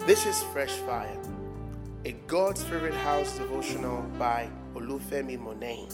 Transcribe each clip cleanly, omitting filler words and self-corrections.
This is Fresh Fire, a God's Favorite House devotional by Olufemi Monet.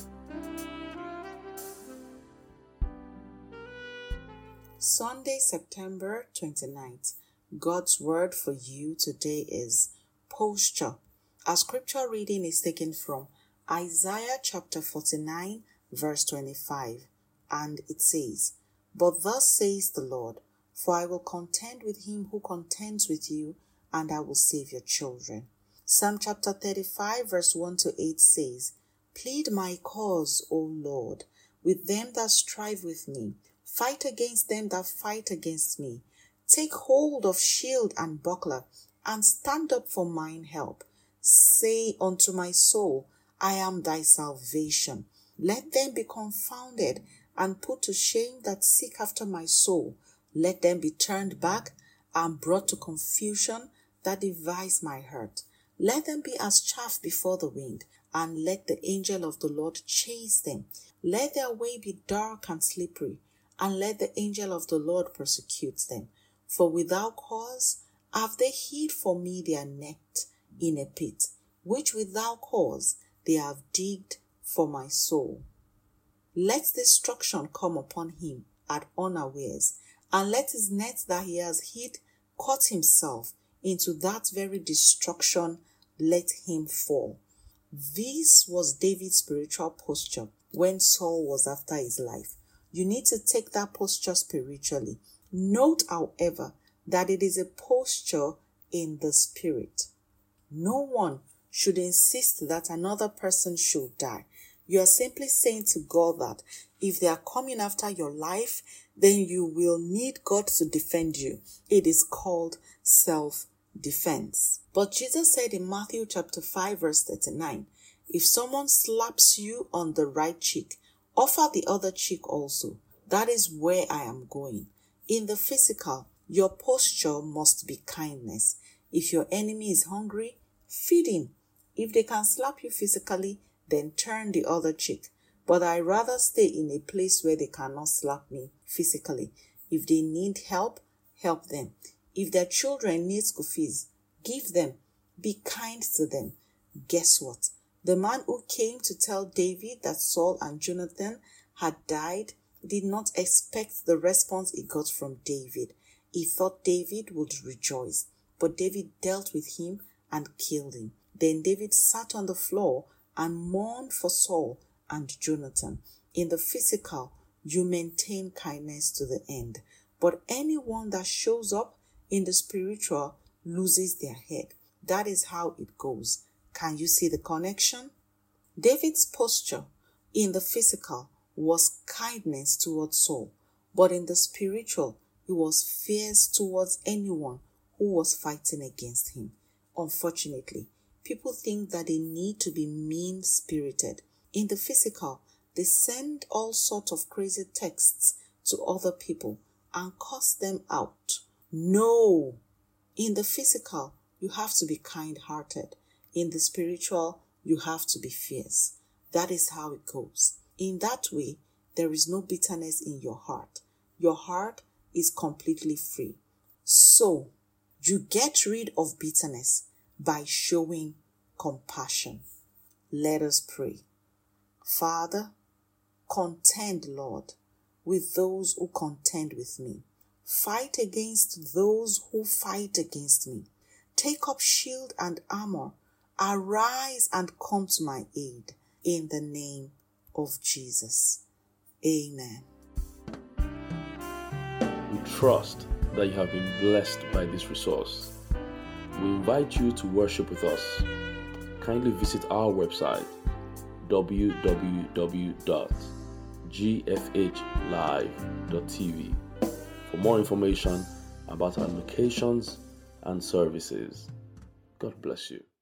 Sunday, September 29th. God's word for you today is posture. Our scripture reading is taken from Isaiah chapter 49, verse 25, and it says, "But thus says the Lord, for I will contend with him who contends with you, and I will save your children." Psalm chapter 35, verse 1 to 8 says, "Plead my cause, O Lord, with them that strive with me. Fight against them that fight against me. Take hold of shield and buckler, and stand up for mine help. Say unto my soul, I am thy salvation. Let them be confounded and put to shame that seek after my soul. Let them be turned back and brought to confusion that devise my hurt. Let them be as chaff before the wind, and let the angel of the Lord chase them. Let their way be dark and slippery, and let the angel of the Lord persecute them. For without cause have they hid for me their net in a pit, which without cause they have digged for my soul. Let destruction come upon him at unawares, and let his net that he has hid cut himself into that very destruction, let him fall." This was David's spiritual posture when Saul was after his life. You need to take that posture spiritually. Note, however, that it is a posture in the spirit. No one should insist that another person should die. You are simply saying to God that if they are coming after your life, then you will need God to defend you. It is called self-defense. But Jesus said in Matthew chapter 5, verse 39, "If someone slaps you on the right cheek, offer the other cheek also." That is where I am going. In the physical, your posture must be kindness. If your enemy is hungry, feed him. If they can slap you physically, then turn the other cheek. But I rather stay in a place where they cannot slap me physically. If they need help, help them. If their children need school fees, give them. Be kind to them. Guess what? The man who came to tell David that Saul and Jonathan had died did not expect the response he got from David. He thought David would rejoice, but David dealt with him and killed him. Then David sat on the floor and mourned for Saul and Jonathan. In the physical, you maintain kindness to the end, but anyone that shows up in the spiritual loses their head. That is how it goes. Can you see the connection? David's posture in the physical was kindness towards Saul, but in the spiritual, he was fierce towards anyone who was fighting against him. Unfortunately, people think that they need to be mean-spirited. In the physical, they send all sorts of crazy texts to other people and cuss them out. No! In the physical, you have to be kind-hearted. In the spiritual, you have to be fierce. That is how it goes. In that way, there is no bitterness in your heart. Your heart is completely free. So, you get rid of bitterness by showing compassion. Let us pray. Father, contend, Lord, with those who contend with me. Fight against those who fight against me. Take up shield and armor. Arise and come to my aid. In the name of Jesus. Amen. We trust that you have been blessed by this resource. We invite you to worship with us. Kindly visit our website www.gfhlive.tv for more information about our locations and services. God bless you.